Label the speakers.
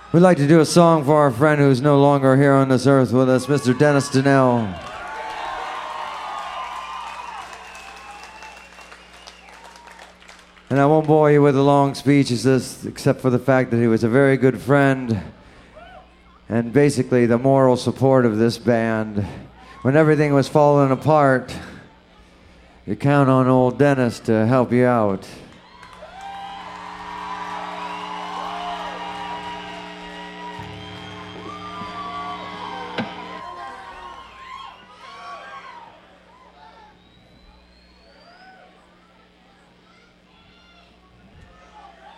Speaker 1: We'd like to do a song for our friend who's no longer here on this earth with us, Mr. Dennis Donnell. And I won't bore you with a long speech, except for the fact that he was a very good friend and basically the moral support of this band. When everything was falling apart, you count on old Dennis to help you out.